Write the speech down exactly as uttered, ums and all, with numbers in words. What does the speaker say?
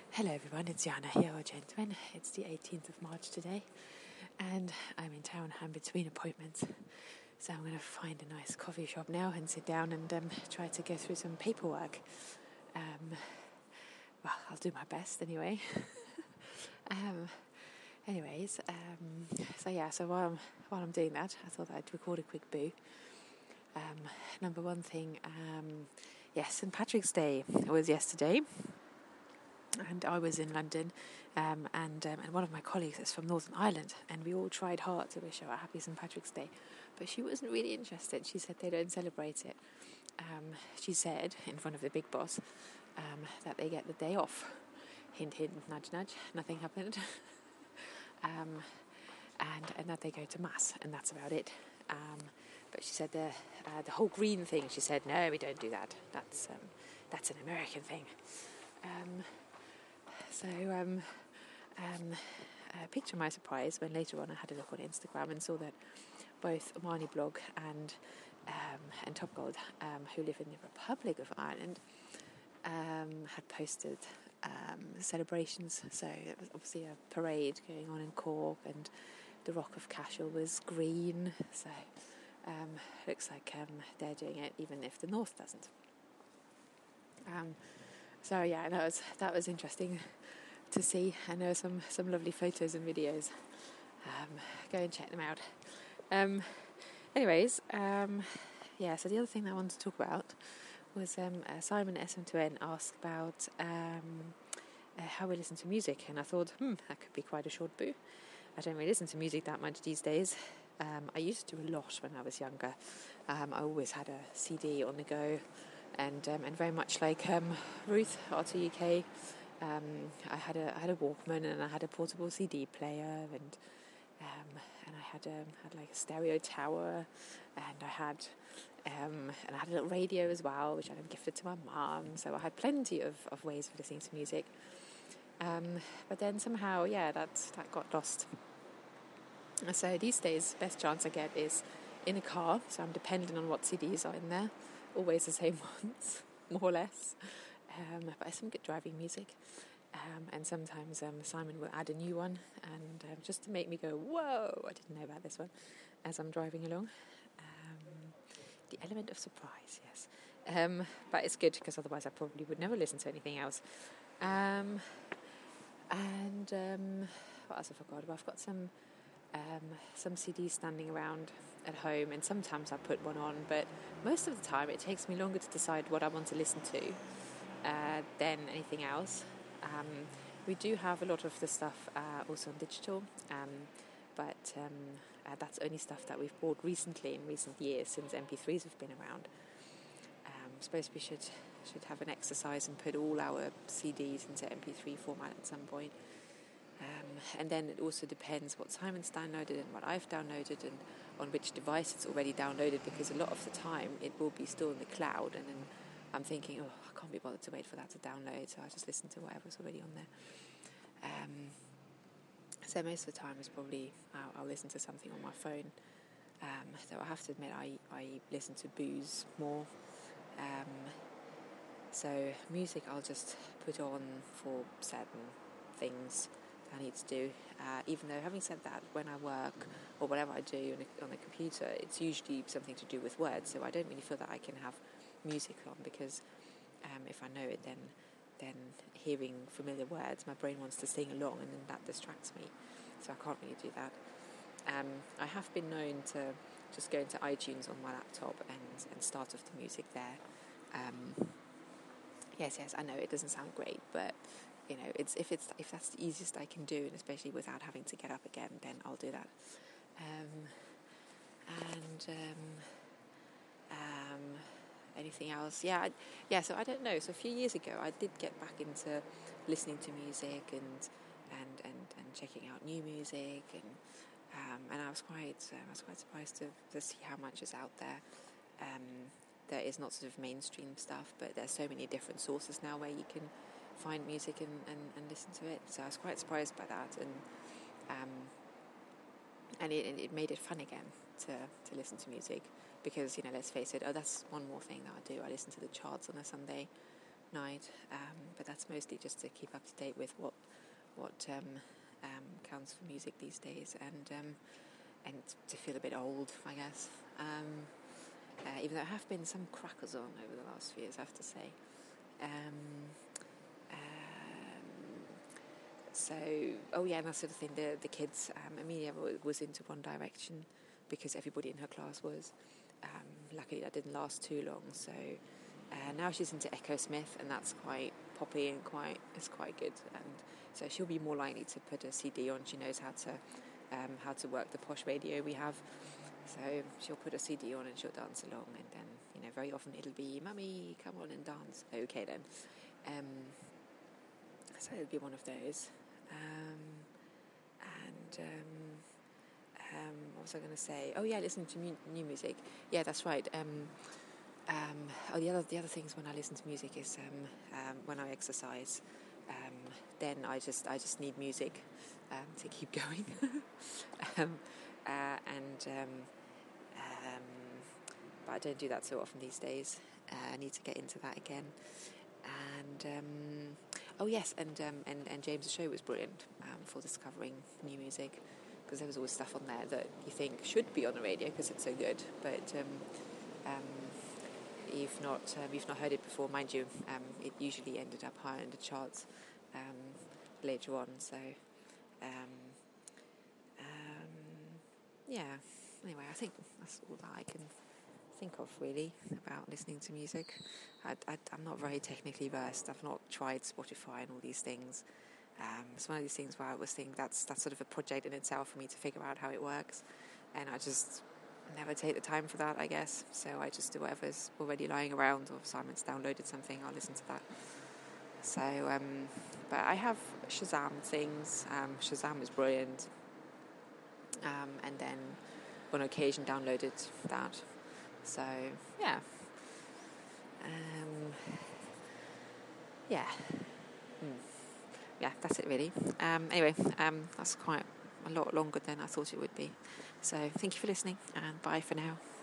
Hello everyone, it's Jana here, or gentlemen. It's the eighteenth of March today, and I'm in town. I'm between appointments, so I'm going to find a nice coffee shop now and sit down and um, try to go through some paperwork. Um, well, I'll do my best anyway. um, anyways, um, so yeah, so while I'm, while I'm doing that, I thought I'd record a quick boo. Um, number one thing, um, yes, Saint Patrick's Day was yesterday. And I was in London, um, and um, and one of my colleagues is from Northern Ireland, and we all tried hard to wish her a happy Saint Patrick's Day, but she wasn't really interested. She said they don't celebrate it. Um, she said in front of the big boss um, that they get the day off. Hint, hint, nudge, nudge. Nothing happened. um, and and that they go to mass, and that's about it. Um, but she said the uh, the whole green thing. She said no, we don't do that. That's um, that's an American thing. Um, So, um, um, uh, picture my surprise when later on I had a look on Instagram and saw that both Omani Blog and um, and Top Gold, um, who live in the Republic of Ireland, um, had posted um, celebrations. So it was obviously a parade going on in Cork, and the Rock of Cashel was green. So um, looks like um, they're doing it, even if the North doesn't. Um, so yeah, that was that was interesting to see. I know some, some lovely photos and videos. Um, go and check them out. Um, anyways, um, yeah, so the other thing that I wanted to talk about was um, uh, Simon S M two N asked about um, uh, how we listen to music, and I thought, hmm, that could be quite a short boo. I don't really listen to music that much these days. Um, I used to do a lot when I was younger. Um, I always had a C D on the go, and um, and very much like um, Ruth, R T U K, Um, I had a I had a Walkman, and I had a portable C D player, and um, and I had um, had like a stereo tower, and I had um, and I had a little radio as well, which I had gifted to my mum. So I had plenty of, of ways of listening to music. Um, but then somehow, yeah, that that got lost. So these days, best chance I get is in a car. So I'm dependent on what C Ds are in there, always the same ones, more or less. Um, but I some good driving music, um, and sometimes um, Simon will add a new one, and um, just to make me go, whoa, I didn't know about this one, as I'm driving along. Um, the element of surprise, yes. Um, but it's good, because otherwise I probably would never listen to anything else. Um, and um, what else have I got? Well, I've got some um, some C Ds standing around at home, and sometimes I put one on, but most of the time it takes me longer to decide what I want to listen to Uh, than anything else. Um, we do have a lot of the stuff uh, also on digital, um, but um, uh, that's only stuff that we've bought recently in recent years, since M P threes have been around. Um, I suppose we should should have an exercise and put all our C Ds into M P three format at some point. Um, and then it also depends what Simon's downloaded and what I've downloaded, and on which device it's already downloaded, because a lot of the time it will be still in the cloud, and then I'm thinking, oh, I can't be bothered to wait for that to download, so I just listen to whatever's already on there. Um, so most of the time, it's probably I'll, I'll listen to something on my phone. Um, though I have to admit, I, I listen to booze more. Um, so music, I'll just put on for certain things I need to do. Uh, even though, having said that, when I work or whatever I do on a, on a computer, it's usually something to do with words. So I don't really feel that I can have music on, because um, if I know it, then then hearing familiar words, my brain wants to sing along, and then that distracts me. So I can't really do that. Um, I have been known to just go into iTunes on my laptop and, and start off the music there. Um, yes, yes, I know it doesn't sound great, but you know, it's if it's if that's the easiest I can do, and especially without having to get up again, then I'll do that. Um, and um, um, anything else? Yeah, I, yeah. So I don't know. So a few years ago, I did get back into listening to music and and and, and checking out new music, and um, and I was quite uh, I was quite surprised to to see how much is out there. Um, there is not sort of mainstream stuff, but there's so many different sources now where you can find music and, and, and listen to it. So I was quite surprised by that, and um, and it, it made it fun again to, to listen to music, because, you know, let's face it, oh, that's one more thing that I do. I listen to the charts on a Sunday, night, um, but that's mostly just to keep up to date with what what um, um, counts for music these days, and um, and to feel a bit old, I guess. Um, uh, even though there have been some crackers on over the last few years, I have to say. Um, um, so, oh yeah, and that sort of thing. The the kids, um, Amelia was into One Direction because everybody in her class was. Um, luckily, that didn't last too long. So uh, now she's into Echo Smith, and that's quite poppy and quite it's quite good. And so she'll be more likely to put a C D on. She knows how to um, how to work the posh radio we have. So she'll put a C D on and she'll dance along, and then, you know, very often it'll be, "Mummy, come on and dance." Okay then. Um, so it'll be one of those. Um, and um, um, what was I going to say? Oh yeah, listen to mu- new music. Yeah, that's right. Um, um, oh, the other the other things when I listen to music is um, um, when I exercise. Um, then I just I just need music um, to keep going. um, uh, and um, Um, but I don't do that so often these days. Uh, I need to get into that again. And um, oh yes, and, um, and and James's show was brilliant um, for discovering new music, because there was always stuff on there that you think should be on the radio because it's so good, but um, um, you've not um, you've not heard it before, mind you. Um, it usually ended up higher in the charts um, later on. So um, um, yeah. Anyway, I think that's all that I can think of, really, about listening to music. I, I, I'm not very technically versed. I've not tried Spotify and all these things. Um, it's one of these things where I always think that's, that's sort of a project in itself for me to figure out how it works. And I just never take the time for that, I guess. So I just do whatever's already lying around, or if Simon's downloaded something, I'll listen to that. So, um, but I have Shazam things. Um, Shazam is brilliant. Um, and then on occasion downloaded that. So yeah, um, yeah, mm. yeah. That's it really. Um, anyway, um, that's quite a lot longer than I thought it would be. So thank you for listening, and bye for now.